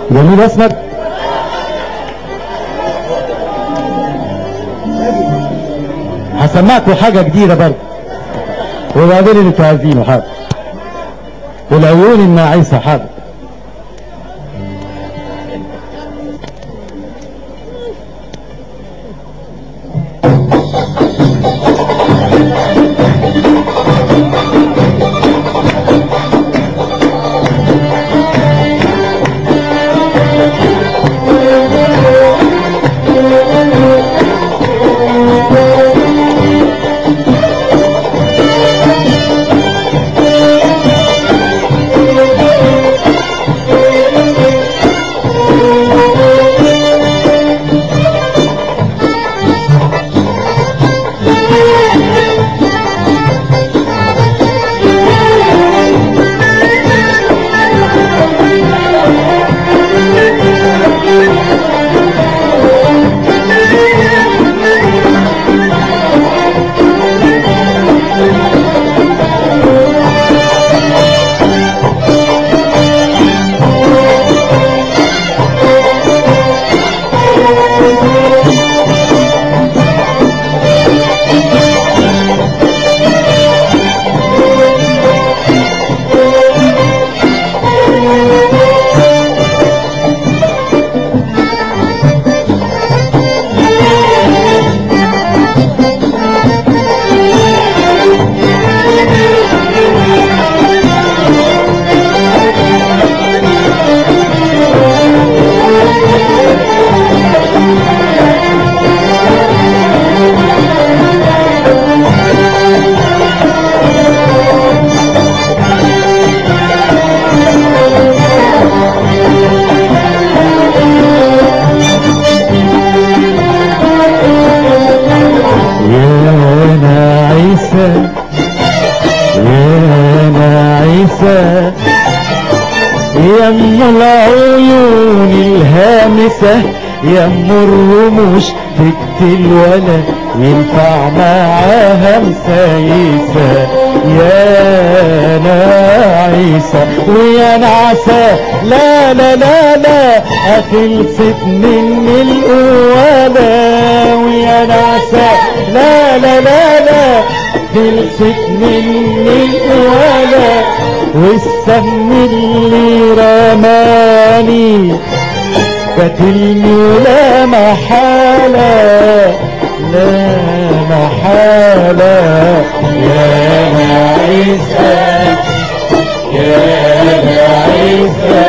جميل اسمك. هسمعكوا حاجة جديدة برضه وبعدين اللي انتوا عايزينه حاضر. والعيون الناعسة حاضر. يم العيون الهامسة يم الرموش تقتل ولا ينفع معاها مسايسة يا ناعسة ويا نعسة لا لا لا لا خلصت مني القوالة ويا نعسة لا لا لا لا خلصت مني القوالة والسم اللي رماني قتلني ولا محالة لا محالة يا نعيسة يا نعيسة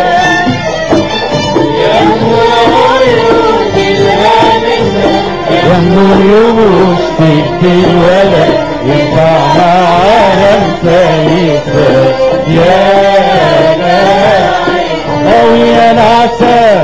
يا عيون الهامسة يا الرموش تقتل ولا ينفع معاها مسايسة يا نعيسة أو يا نعسة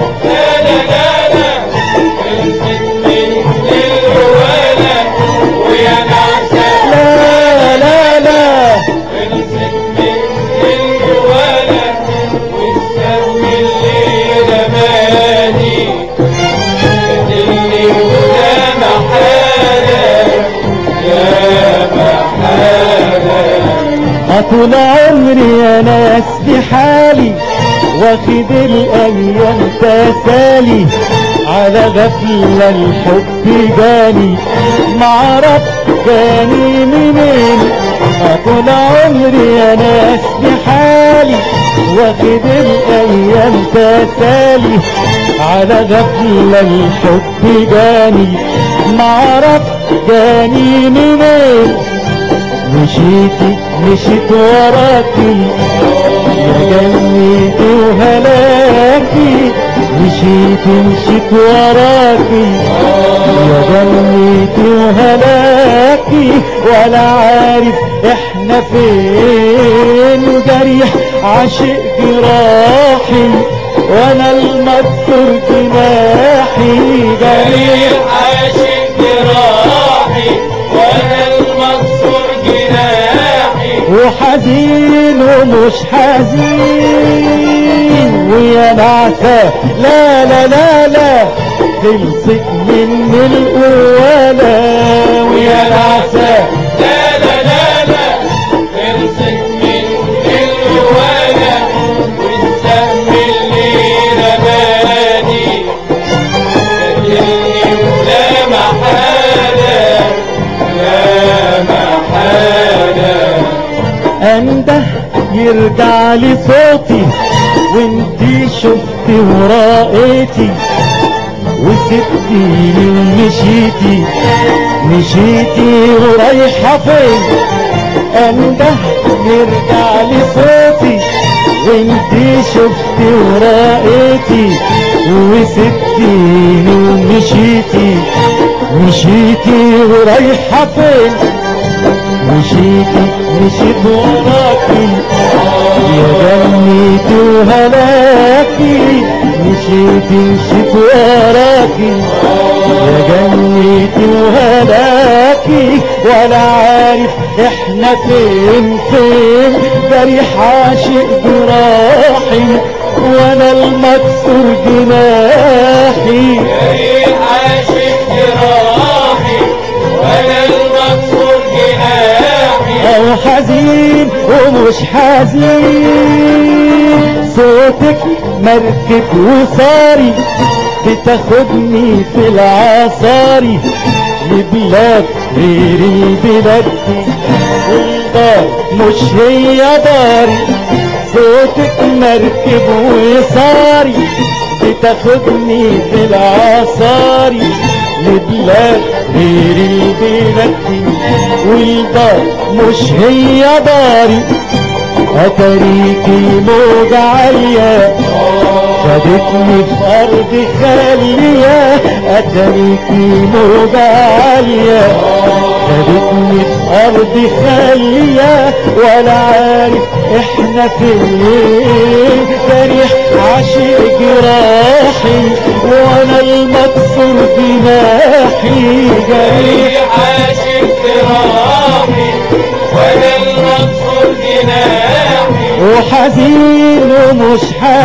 طول عمري يا ناس بحالي واخد الايام تسالي على غفلة الحب جاني معرف جاني منين طول عمري يا ناس بحالي واخد الايام تسالي على غفلة الحب جاني معرف جاني منين مشيت وراكي يا جنتي وهلاكي مشيت وراكي يا جنتي وهلاكي ولا عارف احنا فين جريح عاشق جراحي وانا المكسور جناحي جريح عاشق جراحي وانا المكسور جناحي وحزين ومش حزين ويا نعسة لا لا لا لا خلصت مني القوالة ويا نعسة لا لا لا لا خلصت مني القوالة والسم اللي رماني لي صوتي وانتي شفتي ورائتي وسبتيني ومشيتي ورايحة فين؟ انده يرجع لي صوتي وانتي شفتي ورائتي وسبتيني ومشيتي ورايحة فين؟ مشيت وراكي يا جنتي وهلاكي مشيت وراكي يا جنتي وهلاكي ولا عارف احنا فين جريح عاشق جراحي وانا المكسور جناحي جريح عاشق جراحي وانا المكسور جناحي او حزين ومش حزين صوتك مركب وصاري بتاخدني في العصاري لبلاد غير البلاد والدار مش هي داري صوتك مركب وصاري بتاخدني في العصاري لبلاد غير البلاد والدار مش هي داري اتريكي موجة عالية خدتني في ارض خالية اتريكي موجة عالية خدتني في ارض خالية ولا عارف احنا فين جريح عاشق جراحي وانا المكسور جناحي جريح عاشق جراحي وانا المكسور جناحي وحزين ومش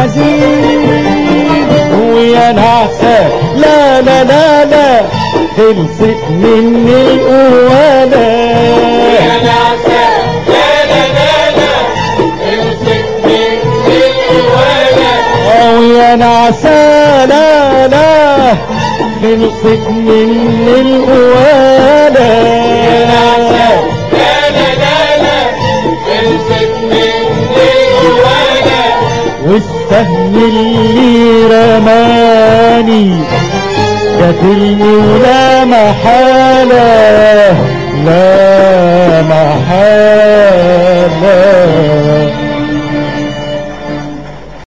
حزين ويا نعسة لا لا لا لا خلصت مني القوالة يا نعسة لا لا لا لا خلصت مني القوالة ويا نعسة لا لا خلصت مني القوالة يا نعسة لا لا لا لا خلصت مني القوالة والسهم اللي رماني قتلني ولا محالة لا محالة